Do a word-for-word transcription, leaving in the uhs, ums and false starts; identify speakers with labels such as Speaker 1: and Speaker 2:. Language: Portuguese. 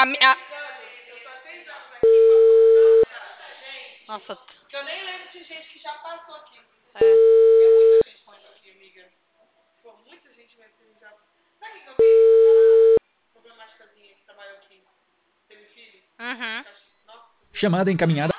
Speaker 1: mi- a-
Speaker 2: Eu tô há seis anos aqui, passou tanta gente.
Speaker 1: Nossa,
Speaker 2: Que eu nem lembro de gente que já passou aqui.
Speaker 1: é.
Speaker 2: É muita gente morando aqui, amiga. Pô, muita gente mesmo que já. Sabe o que eu vi? Aquela problemáticazinha que trabalhou aqui. Teve filho?
Speaker 1: Uhum.
Speaker 2: Nossa, Deus.
Speaker 3: Chamada encaminhada.